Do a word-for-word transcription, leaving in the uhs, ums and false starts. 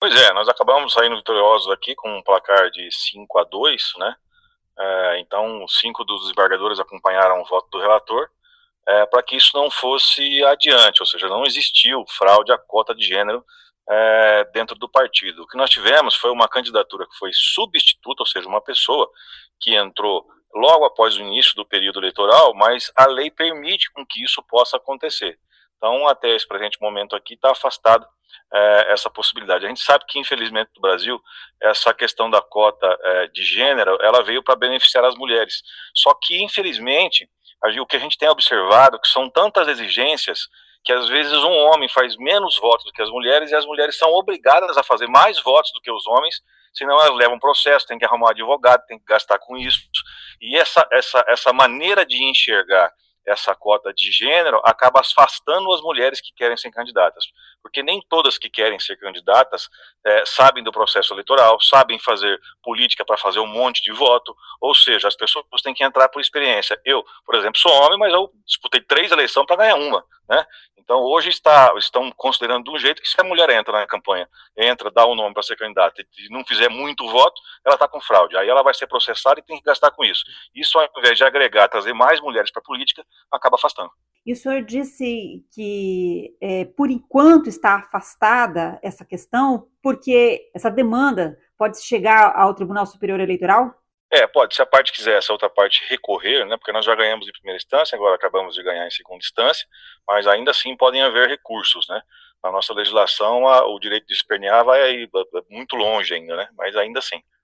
Pois é, nós acabamos saindo vitoriosos aqui com um placar de cinco a dois, né? É, então, cinco dos desembargadores acompanharam o voto do relator, é, para que isso não fosse adiante, ou seja, não existiu fraude à cota de gênero é, dentro do partido. O que nós tivemos foi uma candidatura que foi substituta, ou seja, uma pessoa que entrou logo após o início do período eleitoral, mas a lei permite com que isso possa acontecer. Então, até esse presente momento aqui, está afastado é, essa possibilidade. A gente sabe que, infelizmente, no Brasil, essa questão da cota é, de gênero, ela veio para beneficiar as mulheres. Só que, infelizmente, o que a gente tem observado que são tantas exigências que às vezes um homem faz menos votos do que as mulheres e as mulheres são obrigadas a fazer mais votos do que os homens, senão elas levam processo, tem que arrumar um advogado, tem que gastar com isso. E essa, essa, essa maneira de enxergar essa cota de gênero acaba afastando as mulheres que querem ser candidatas, porque nem todas que querem ser candidatas é, sabem do processo eleitoral, sabem fazer política para fazer um monte de voto, ou seja, as pessoas têm que entrar por experiência. Eu, por exemplo, sou homem, mas eu disputei três eleições para ganhar uma, né? Então hoje está, estão considerando de um jeito que se a mulher entra na campanha, entra, dá o nome para ser candidata e não fizer muito voto, ela está com fraude, aí ela vai ser processada e tem que gastar com isso. Isso, ao invés de agregar, trazer mais mulheres para a política, acaba afastando. E o senhor disse que, é, por enquanto, está afastada essa questão, porque essa demanda pode chegar ao Tribunal Superior Eleitoral? É, pode, se a parte quiser, essa outra parte recorrer, né, porque nós já ganhamos em primeira instância, agora acabamos de ganhar em segunda instância, mas ainda assim podem haver recursos, né? Na nossa legislação, a, o direito de espernear vai aí, muito longe ainda, né? Mas ainda assim.